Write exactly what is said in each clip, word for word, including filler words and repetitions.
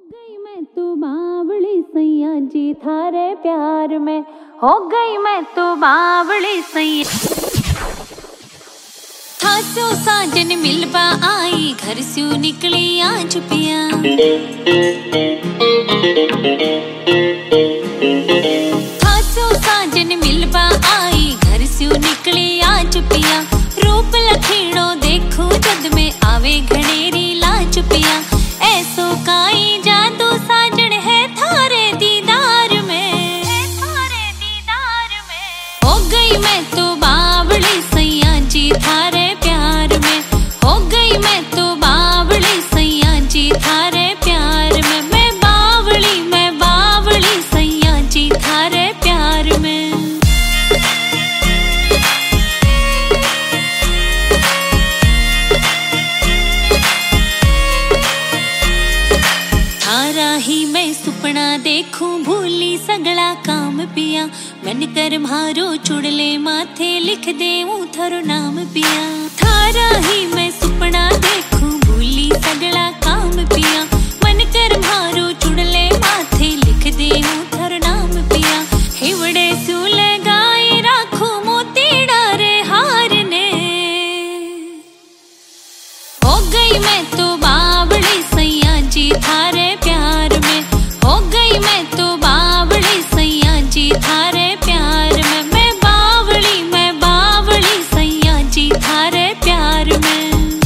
गई मैं तो बावली सैया जी थारे प्यार में, हो गई मैं तो बावली सैया। था सो साजन मिलबा आई, घर से निकली आ छुपिया। था सो साजन मिलबा आई, घर से निकली आ छुपिया। रूप लखीणो देखो जद में आवे घनेरी ला छुपिया। ऐसो काई जादू साजन है थारे दीदार में, थारे दीदार में। हो गई मैं तो बावली सैया जी थारे प्यार में, हो गई मैं तो बावली सैया जी थारे प्यार में। मैं बावली मैं बावली सैया जी थारे प्यार में। थारा ही मैं सुपना देखूं, भूली सगला काम पिया। मन कर मारो चुड़ले माथे, लिख देऊं थारो नाम पिया। थारा ही मैं सुपना देखूं, भूली सगला काम पिया। मन कर मारो चुड़ले माथे, लिख देऊं थारो नाम पिया। हिवड़े सूले गाई राखो मोती डारे हार ने। हो गई मैं तो बावली सैया जी थारे प्यार में, हो गई मैं तो बावली सैया जी थारे प्यार में। मैं बावली मैं बावली सैया जी थारे प्यार में।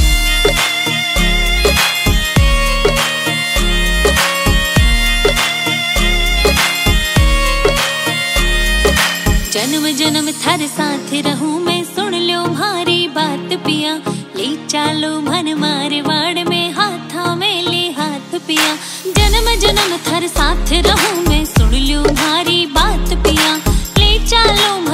जन्म जन्म थारे साथ रहूं मैं, सुन लो मारी बात पिया। ले चालो मन मारे वाड़ में, हाथा में ले हाथ पिया। जन्म जन्म थारे साथ रहूं मैं, सुन लो मारी बात पिया। ले चालो